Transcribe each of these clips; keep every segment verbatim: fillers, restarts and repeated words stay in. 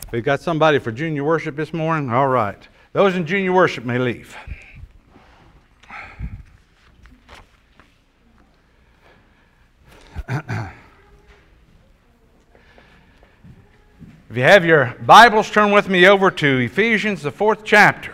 We got somebody for junior worship this morning? All right. Those in junior worship may leave. If you have your Bibles, turn with me over to Ephesians, the fourth chapter.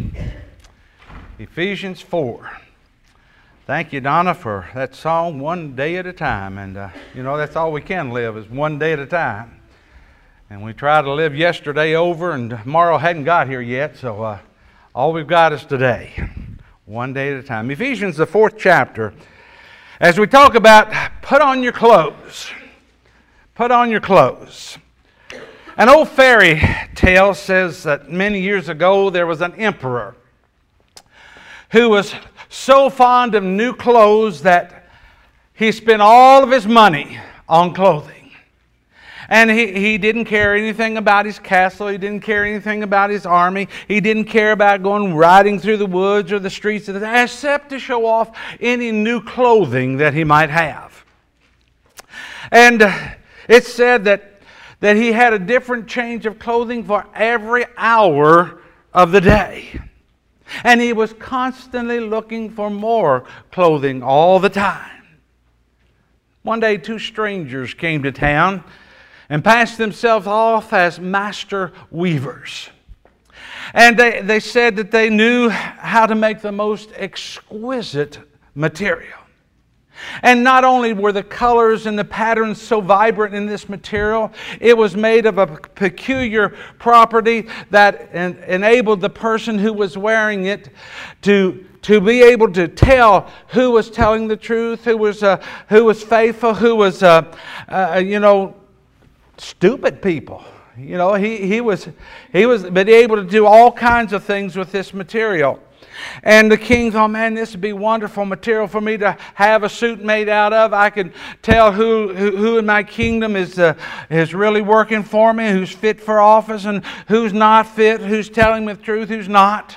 Ephesians four. Thank you, Donna, for that song, One Day at a Time. And, uh, you know, that's all we can live is one day at a time. And we try to live yesterday over, and tomorrow hadn't got here yet, so uh, all we've got is today. One day at a time. Ephesians, the fourth chapter. As we talk about, put on your clothes. Put on your clothes. An old fairy tale says that many years ago there was an emperor who was so fond of new clothes that he spent all of his money on clothing. And he, he didn't care anything about his castle. He didn't care anything about his army. He didn't care about going riding through the woods or the streets, of the, except to show off any new clothing that he might have. And it's said that that he had a different change of clothing for every hour of the day. And he was constantly looking for more clothing all the time. One day, two strangers came to town and passed themselves off as master weavers. And they, they said that they knew how to make the most exquisite material. And not only were the colors and the patterns so vibrant in this material, it was made of a peculiar property that en- enabled the person who was wearing it to, to be able to tell who was telling the truth, who was, uh, who was faithful, who was, uh, uh, you know, stupid people. You know, he, he was, he was but able to do all kinds of things with this material. And the king thought, man, this would be wonderful material for me to have a suit made out of. I can tell who, who, who in my kingdom is, uh, is really working for me, who's fit for office and who's not fit, who's telling me the truth, who's not.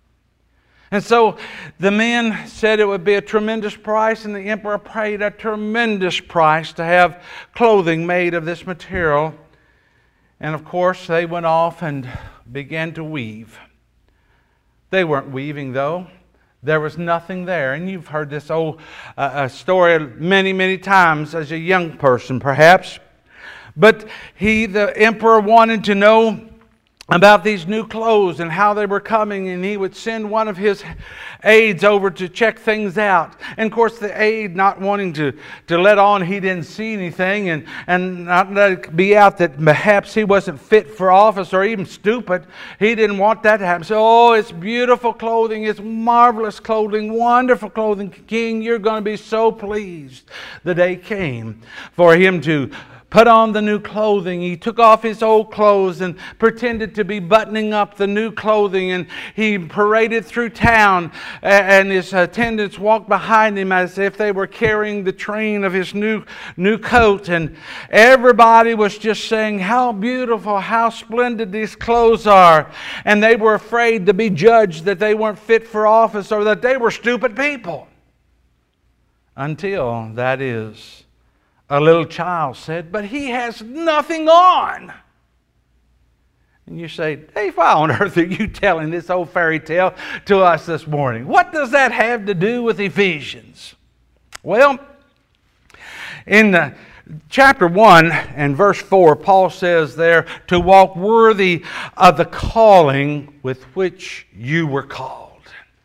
And so the men said it would be a tremendous price, and the emperor paid a tremendous price to have clothing made of this material. And of course, they went off and began to weave. They weren't weaving, though. There was nothing there. And you've heard this old uh, story many, many times as a young person, perhaps. But he, the emperor, wanted to know about these new clothes and how they were coming, and he would send one of his aides over to check things out. And of course the aide, not wanting to, to let on he didn't see anything and, and not let it be out that perhaps he wasn't fit for office or even stupid, he didn't want that to happen. So, oh, it's beautiful clothing, it's marvelous clothing, wonderful clothing, King, you're going to be so pleased. The day came for him to put on the new clothing. He took off his old clothes and pretended to be buttoning up the new clothing, and he paraded through town, and his attendants walked behind him as if they were carrying the train of his new, new coat, and everybody was just saying how beautiful, how splendid these clothes are, and they were afraid to be judged that they weren't fit for office or that they were stupid people. Until, that is, a little child said, but he has nothing on. And you say, Dave, why on earth are you telling this old fairy tale to us this morning? What does that have to do with Ephesians? Well, in the chapter one and verse four, Paul says there, to walk worthy of the calling with which you were called.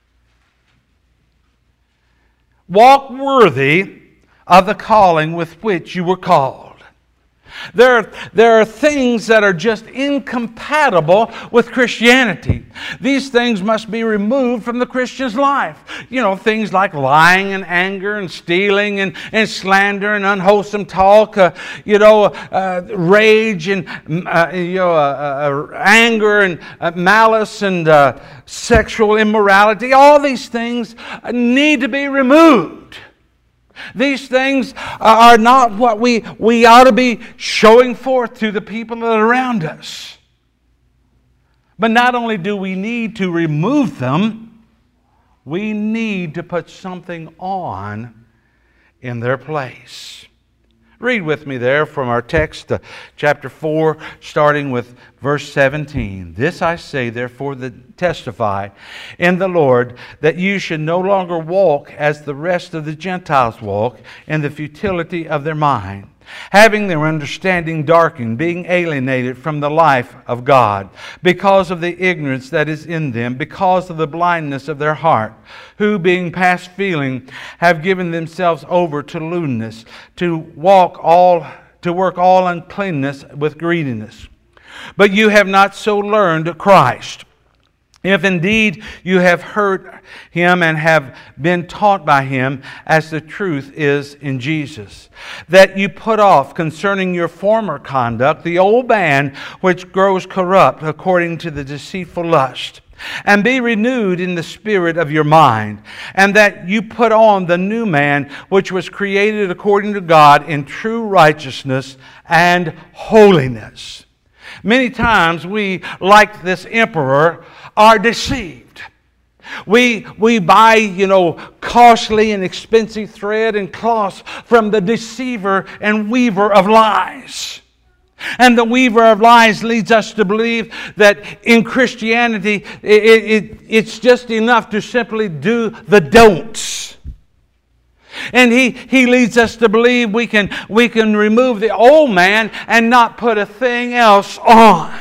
Walk worthy of the calling with which you were called. There, there are things that are just incompatible with Christianity. These things must be removed from the Christian's life. You know, things like lying and anger and stealing and, and slander and unwholesome talk. Uh, you know, uh, rage and uh, you know, uh, uh, anger and uh, malice and uh, sexual immorality. All these things need to be removed. These things are not what we, we ought to be showing forth to the people that are around us. But not only do we need to remove them, we need to put something on in their place. Read with me there from our text, uh, chapter four, starting with verse seventeen. This I say, therefore, that testify in the Lord, that you should no longer walk as the rest of the Gentiles walk, in the futility of their mind, having their understanding darkened, being alienated from the life of God, because of the ignorance that is in them, because of the blindness of their heart, who, being past feeling, have given themselves over to lewdness, to walk all, to work all uncleanness with greediness. But you have not so learned Christ. If indeed you have heard Him and have been taught by Him, as the truth is in Jesus, that you put off concerning your former conduct the old man which grows corrupt according to the deceitful lust, and be renewed in the spirit of your mind, and that you put on the new man which was created according to God in true righteousness and holiness. Many times we, like this emperor, are deceived. We, we buy, you know, costly and expensive thread and cloths from the deceiver and weaver of lies. And the weaver of lies leads us to believe that in Christianity, it, it, it's just enough to simply do the don'ts. And he, he leads us to believe we can, we can remove the old man and not put a thing else on.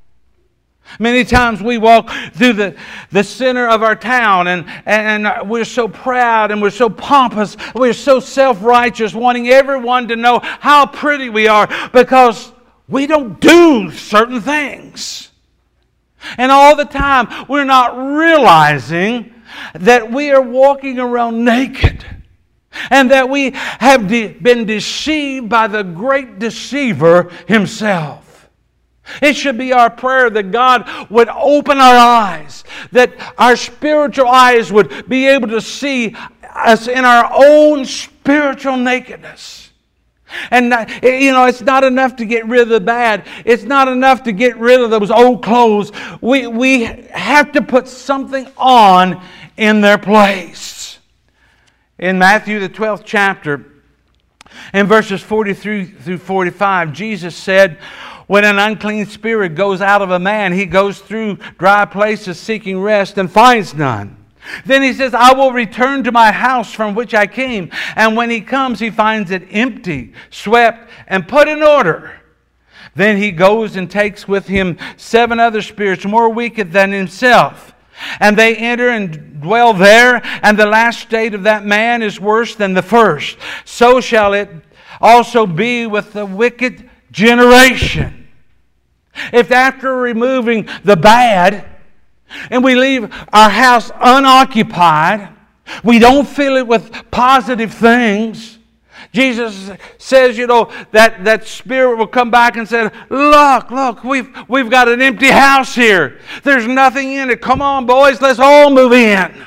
Many times we walk through the, the center of our town and, and we're so proud and we're so pompous, we're so self-righteous, wanting everyone to know how pretty we are because we don't do certain things. And all the time we're not realizing that we are walking around naked and that we have de- been deceived by the great deceiver himself. It should be our prayer that God would open our eyes, that our spiritual eyes would be able to see us in our own spiritual nakedness. And, you know, it's not enough to get rid of the bad. It's not enough to get rid of those old clothes. We, we have to put something on in their place. In Matthew, the twelfth chapter, in verses forty-three through forty-five, Jesus said, when an unclean spirit goes out of a man, he goes through dry places seeking rest and finds none. Then he says, I will return to my house from which I came. And when he comes, he finds it empty, swept, and put in order. Then he goes and takes with him seven other spirits more wicked than himself. And they enter and dwell there, and the last state of that man is worse than the first. So shall it also be with the wicked generation. If after removing the bad and we leave our house unoccupied, we don't fill it with positive things, Jesus says, you know, that, that spirit will come back and say, look, look, we've, we've got an empty house here. There's nothing in it. Come on, boys, let's all move in.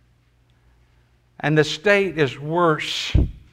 And the state is worse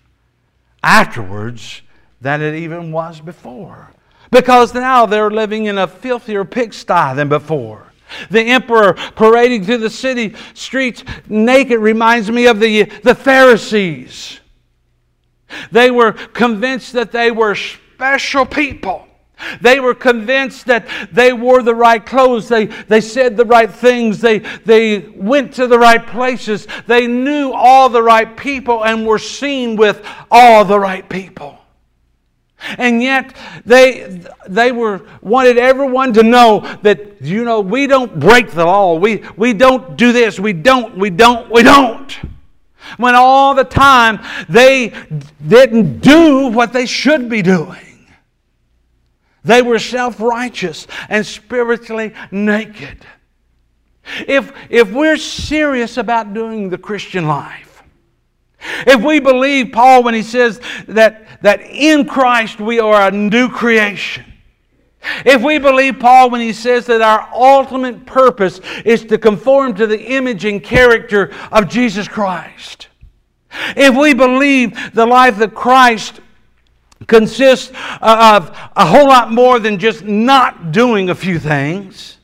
afterwards than it even was before. Because now they're living in a filthier pigsty than before. The emperor parading through the city streets naked reminds me of the, the Pharisees. They were convinced that they were special people. They were convinced that they wore the right clothes. They, they said the right things. They, they went to the right places. They knew all the right people and were seen with all the right people. And yet they they were wanted everyone to know that, you know, we don't break the law. We we don't do this. We don't. We don't. We don't. When all the time they didn't do what they should be doing. They were self-righteous and spiritually naked. If if we're serious about doing the Christian life, if we believe Paul when he says that, that in Christ we are a new creation. If we believe Paul when he says that our ultimate purpose is to conform to the image and character of Jesus Christ. If we believe the life of Christ consists of a whole lot more than just not doing a few things.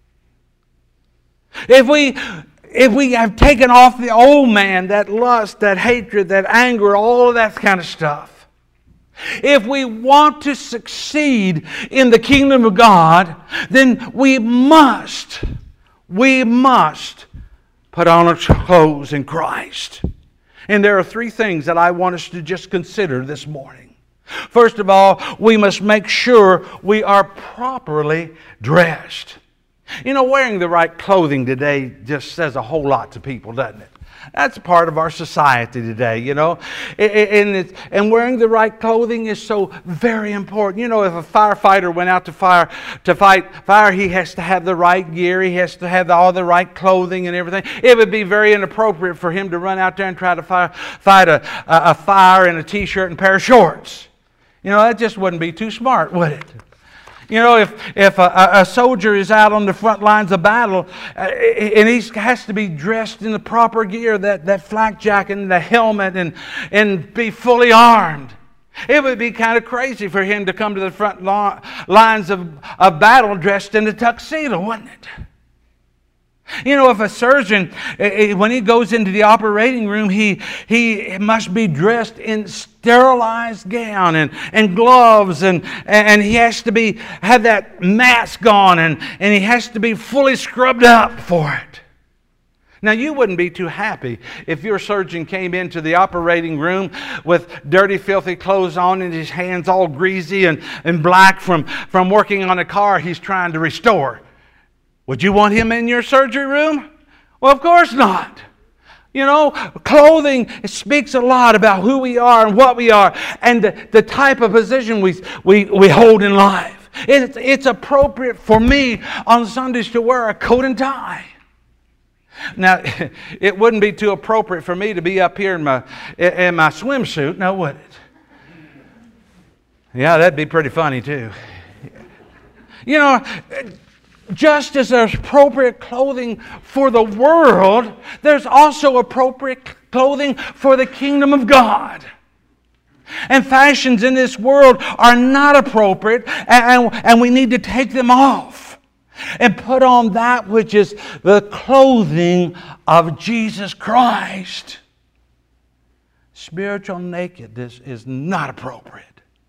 If we... If we have taken off the old man, that lust, that hatred, that anger, all of that kind of stuff. If we want to succeed in the kingdom of God, then we must, we must put on our clothes in Christ. And there are three things that I want us to just consider this morning. First of all, we must make sure we are properly dressed. You know, wearing the right clothing today just says a whole lot to people, doesn't it? That's part of our society today, you know. And, it's, and wearing the right clothing is so very important. You know, if a firefighter went out to fire to fight fire, he has to have the right gear. He has to have all the right clothing and everything. It would be very inappropriate for him to run out there and try to fire, fight a, a fire in a T-shirt and a pair of shorts. You know, that just wouldn't be too smart, would it? You know, if, if a, a soldier is out on the front lines of battle uh, and he has to be dressed in the proper gear, that, that flak jacket and the helmet, and, and be fully armed, it would be kind of crazy for him to come to the front lines of, of battle dressed in a tuxedo, wouldn't it? You know, if a surgeon, when he goes into the operating room, he, he must be dressed in sterilized gown and, and gloves, and, and he has to be have that mask on, and, and he has to be fully scrubbed up for it. Now, you wouldn't be too happy if your surgeon came into the operating room with dirty, filthy clothes on and his hands all greasy and, and black from, from working on a car he's trying to restore. Would you want him in your surgery room? Well, of course not. You know, clothing speaks a lot about who we are and what we are and the, the type of position we, we, we hold in life. It's, it's appropriate for me on Sundays to wear a coat and tie. Now, it wouldn't be too appropriate for me to be up here in my, in my swimsuit, now would it? Yeah, that'd be pretty funny too. You know, just as there's appropriate clothing for the world, there's also appropriate clothing for the kingdom of God. And fashions in this world are not appropriate, and, and we need to take them off and put on that which is the clothing of Jesus Christ. Spiritual nakedness is not appropriate.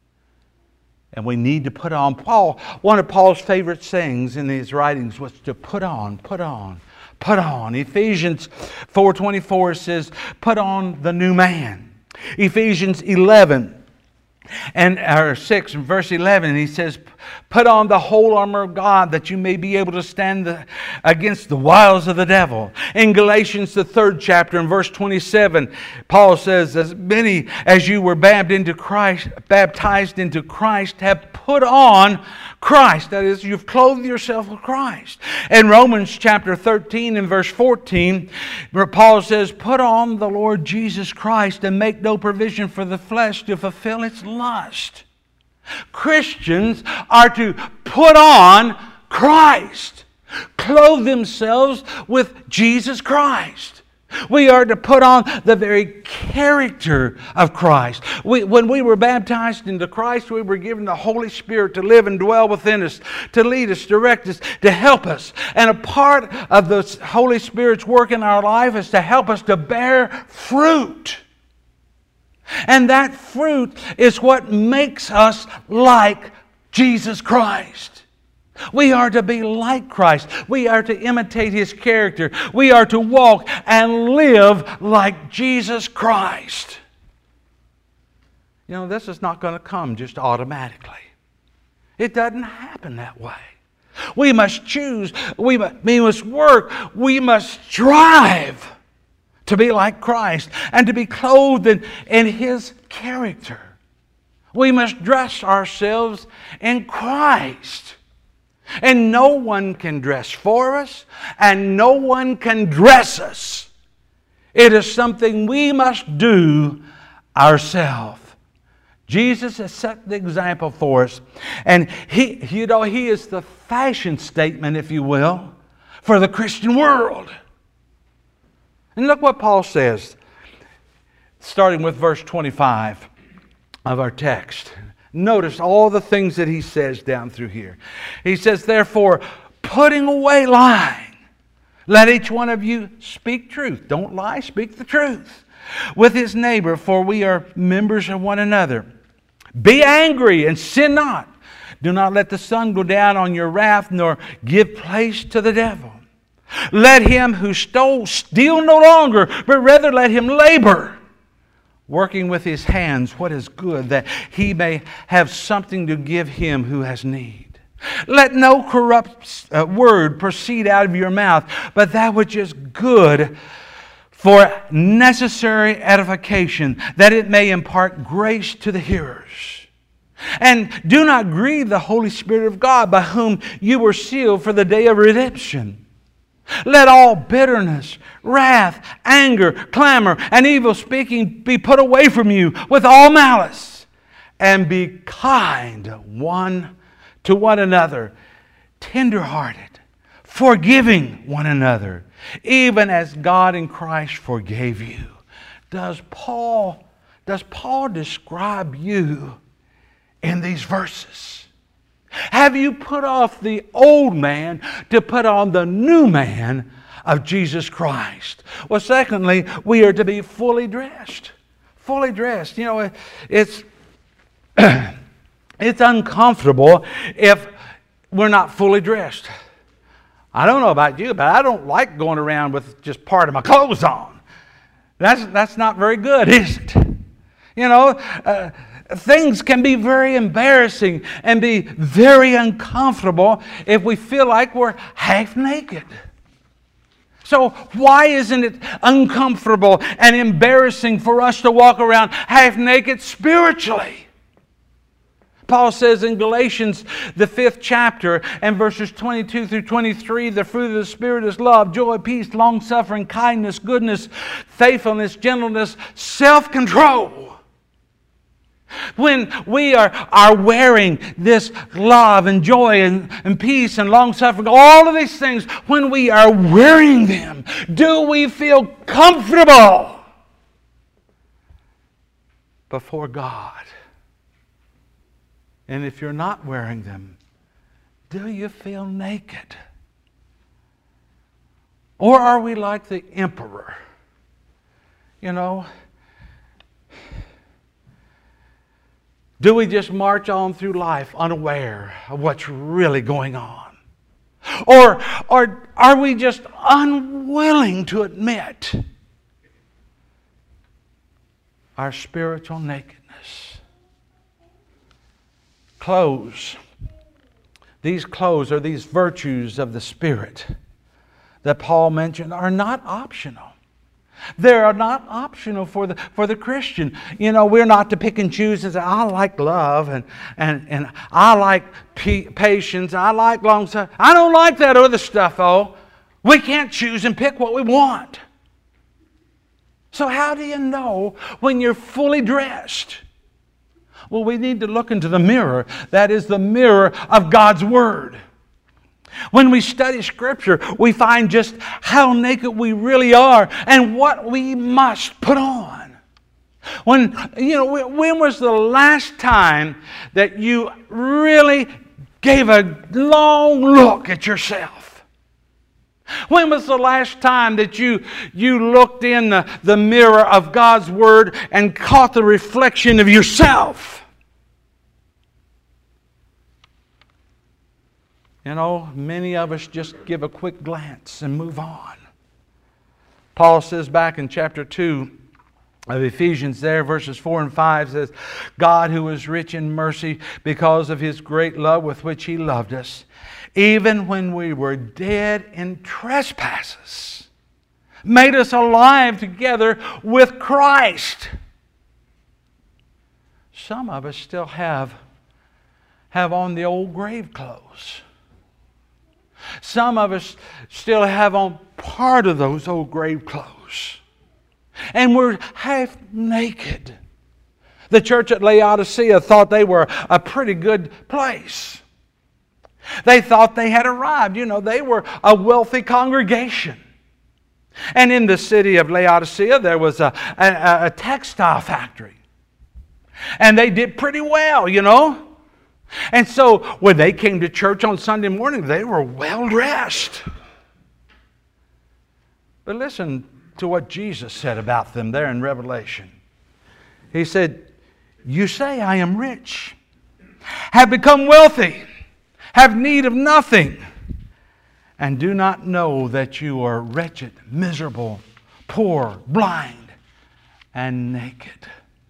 And we need to put on. Paul, one of Paul's favorite sayings in his writings was to put on, put on, put on. Ephesians four twenty-four says, put on the new man. Ephesians eleven and or six and verse eleven, he says, put on the whole armor of God that you may be able to stand the, against the wiles of the devil. In Galatians, the third chapter, in verse twenty-seven, Paul says, as many as you were baptized into Christ, baptized into Christ have put on Christ. That is, you've clothed yourself with Christ. In Romans chapter thirteen and verse fourteen, where Paul says, put on the Lord Jesus Christ and make no provision for the flesh to fulfill its lust. Christians are to put on Christ, clothe themselves with Jesus Christ. We are to put on the very character of Christ. We, when we were baptized into Christ, we were given the Holy Spirit to live and dwell within us, to lead us, direct us, to help us. And a part of the Holy Spirit's work in our life is to help us to bear fruit. And that fruit is what makes us like Jesus Christ. We are to be like Christ. We are to imitate His character. We are to walk and live like Jesus Christ. You know, this is not going to come just automatically. It doesn't happen that way. We must choose. We must work. We must strive to be like Christ and to be clothed in, in His character. We must dress ourselves in Christ. And no one can dress for us, and no one can dress us. It is something we must do ourselves. Jesus has set the example for us. And He, you know, He is the fashion statement, if you will, for the Christian world. And look what Paul says, starting with verse twenty-five of our text. Notice all the things that he says down through here. He says, therefore, putting away lying, let each one of you speak truth. Don't lie, speak the truth with his neighbor, for we are members of one another. Be angry and sin not. Do not let the sun go down on your wrath, nor give place to the devil. Let him who stole steal no longer, but rather let him labor, working with his hands what is good, that he may have something to give him who has need. Let no corrupt uh, word proceed out of your mouth, but that which is good for necessary edification, that it may impart grace to the hearers. And do not grieve the Holy Spirit of God, by whom you were sealed for the day of redemption. Let all bitterness, wrath, anger, clamor, and evil speaking be put away from you with all malice. And be kind one to one another, tender-hearted, forgiving one another, even as God in Christ forgave you. Does Paul, does Paul describe you in these verses? Have you put off the old man to put on the new man of Jesus Christ? Well, secondly, we are to be fully dressed. Fully dressed. You know, it's, it's uncomfortable if we're not fully dressed. I don't know about you, but I don't like going around with just part of my clothes on. That's, that's not very good, is it? You know, uh, things can be very embarrassing and be very uncomfortable if we feel like we're half naked. So why isn't it uncomfortable and embarrassing for us to walk around half naked spiritually? Paul says in Galatians, the fifth chapter, and verses twenty-two through twenty-three, the fruit of the Spirit is love, joy, peace, long-suffering, kindness, goodness, faithfulness, gentleness, self-control. When we are, are wearing this love and joy and, and peace and long-suffering, all of these things, when we are wearing them, do we feel comfortable before God? And if you're not wearing them, do you feel naked? Or are we like the emperor? You know, do we just march on through life unaware of what's really going on? Or, or are we just unwilling to admit our spiritual nakedness? Clothes. These clothes, or these virtues of the Spirit that Paul mentioned, are not optional. They are not optional for the for the Christian. You know, we're not to pick and choose and say, I like love and and, and I like p- patience, I like long suffering. I don't like that other stuff, though. We can't choose and pick what we want. So how do you know when you're fully dressed? Well, we need to look into the mirror. That is the mirror of God's Word. When we study Scripture, we find just how naked we really are and what we must put on. When, you know, when was the last time that you really gave a long look at yourself? When was the last time that you, you looked in the, the mirror of God's Word and caught the reflection of yourself? You know, many of us just give a quick glance and move on. Paul says back in chapter two of Ephesians there, verses four and five says, God, who is rich in mercy because of His great love with which He loved us, even when we were dead in trespasses, made us alive together with Christ. Some of us still have, have on the old grave clothes. Some of us still have on part of those old grave clothes. And we're half naked. The church at Laodicea thought they were a pretty good place. They thought they had arrived. You know, they were a wealthy congregation. And in the city of Laodicea, there was a, a, a textile factory. And they did pretty well, you know. And so when they came to church on Sunday morning, they were well dressed. But listen to what Jesus said about them there in Revelation. He said, You say, I am rich, have become wealthy, have need of nothing, and do not know that you are wretched, miserable, poor, blind, and naked.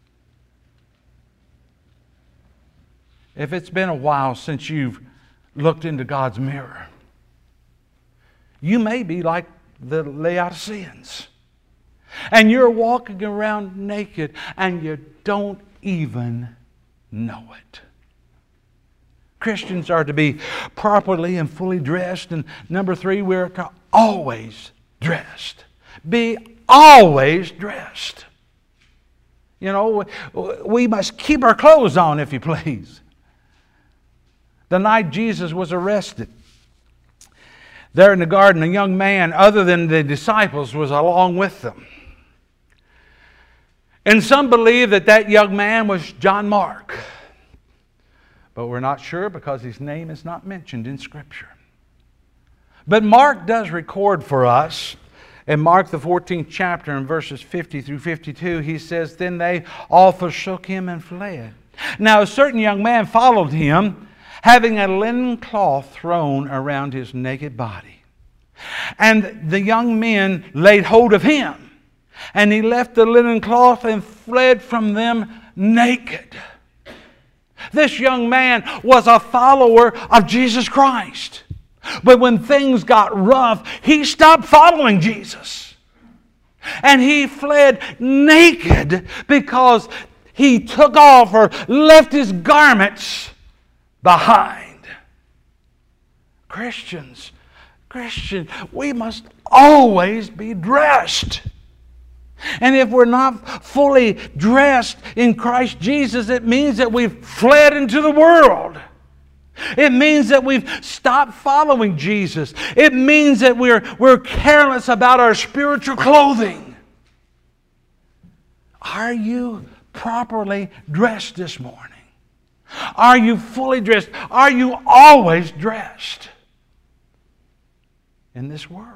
If it's been a while since you've looked into God's mirror, you may be like the Laodiceans, and you're walking around naked and you don't even know it. Christians are to be properly and fully dressed. And number three, we're to always dressed. Be always dressed. You know, we must keep our clothes on, if you please. The night Jesus was arrested, there in the garden, a young man, other than the disciples, was along with them. And some believe that that young man was John Mark. But we're not sure because his name is not mentioned in Scripture. But Mark does record for us, in Mark the fourteenth chapter, in verses fifty through fifty-two, he says, Then they all forsook him and fled. Now a certain young man followed him, having a linen cloth thrown around his naked body. And the young men laid hold of him, and he left the linen cloth and fled from them naked. This young man was a follower of Jesus Christ. But when things got rough, he stopped following Jesus. And he fled naked because he took off or left his garments behind. Christians, Christians, we must always be dressed. And if we're not fully dressed in Christ Jesus, it means that we've fled into the world. It means that we've stopped following Jesus. It means that we're, we're careless about our spiritual clothing. Are you properly dressed this morning? Are you fully dressed? Are you always dressed in this world?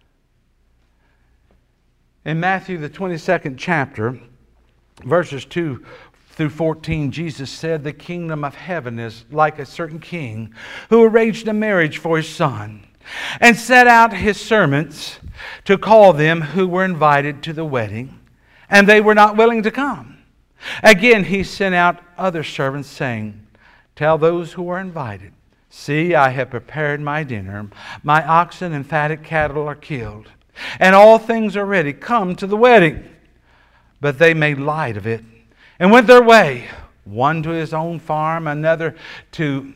In Matthew, the twenty-second chapter, verses two through fourteen, Jesus said, The kingdom of heaven is like a certain king who arranged a marriage for his son and set out his servants to call them who were invited to the wedding, and they were not willing to come. Again, he sent out other servants, saying, Tell those who are invited, See, I have prepared my dinner. My oxen and fatted cattle are killed, and all things are ready. Come to the wedding. But they made light of it and went their way, one to his own farm, another to,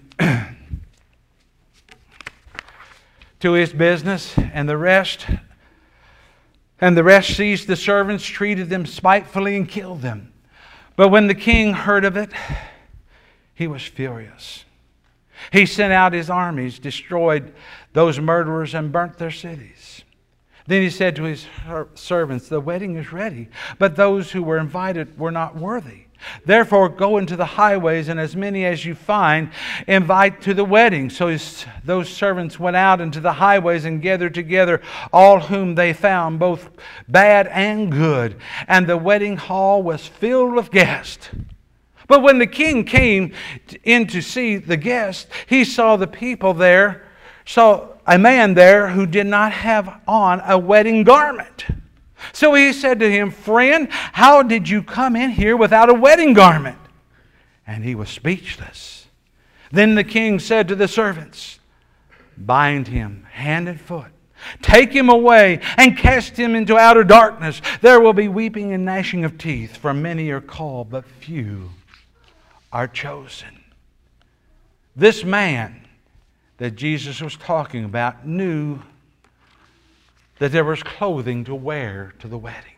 to his business, and the rest and the rest seized the servants, treated them spitefully, and killed them. But when the king heard of it, he was furious. He sent out his armies, destroyed those murderers, and burnt their cities. Then he said to his servants, The wedding is ready, but those who were invited were not worthy. Therefore go into the highways, and as many as you find, invite to the wedding. So his, those servants went out into the highways and gathered together all whom they found, both bad and good. And the wedding hall was filled with guests. But when the king came in to see the guests, he saw the people there, saw a man there who did not have on a wedding garment. So he said to him, Friend, how did you come in here without a wedding garment? And he was speechless. Then the king said to the servants, Bind him hand and foot, take him away, and cast him into outer darkness. There will be weeping and gnashing of teeth, for many are called, but few are chosen. This man that Jesus was talking about knew that there was clothing to wear to the wedding.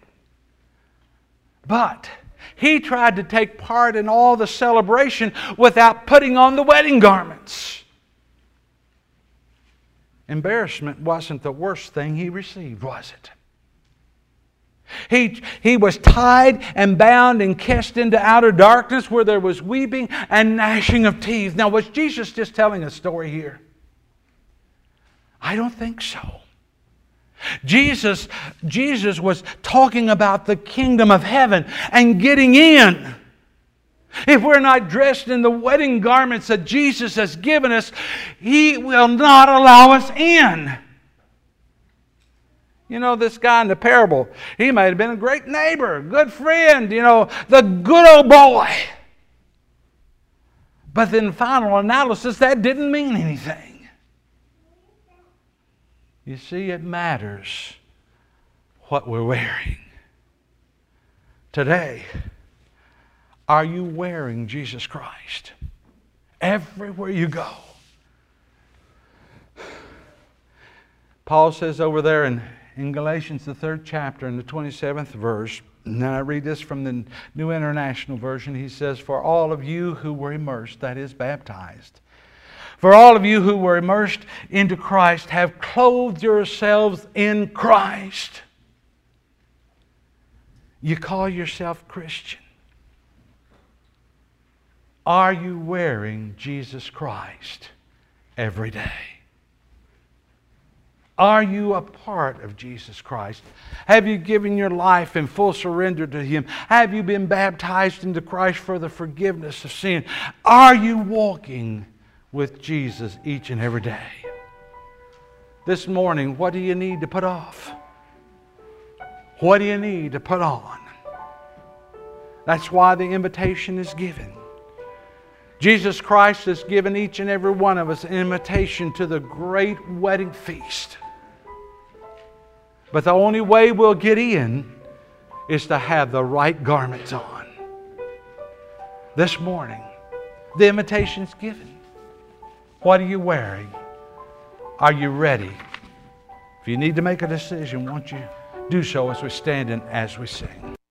But he tried to take part in all the celebration without putting on the wedding garments. Embarrassment wasn't the worst thing he received, was it? He, he was tied and bound and cast into outer darkness where there was weeping and gnashing of teeth. Now, was Jesus just telling a story here? I don't think so. Jesus, Jesus was talking about the kingdom of heaven and getting in. if we're not dressed in the wedding garments that Jesus has given us, He will not allow us in. You know, this guy in the parable, he might have been a great neighbor, good friend, you know, the good old boy. But in final analysis, that didn't mean anything. You see, it matters what we're wearing. Today, are you wearing Jesus Christ everywhere you go? Paul says over there in, in Galatians, the third chapter, in the twenty-seventh verse, and I read this from the New International Version. He says, for all of you who were immersed, that is, baptized, for all of you who were immersed into Christ have clothed yourselves in Christ. You call yourself Christian. Are you wearing Jesus Christ every day? Are you a part of Jesus Christ? Have you given your life in full surrender to Him? Have you been baptized into Christ for the forgiveness of sin? Are you walking with Jesus each and every day? This morning, what do you need to put off? What do you need to put on? That's why the invitation is given. Jesus Christ has given each and every one of us an invitation to the great wedding feast. But the only way we'll get in is to have the right garments on. This morning, the invitation's given. What are you wearing? Are you ready? If you need to make a decision, won't you do so as we stand and as we sing?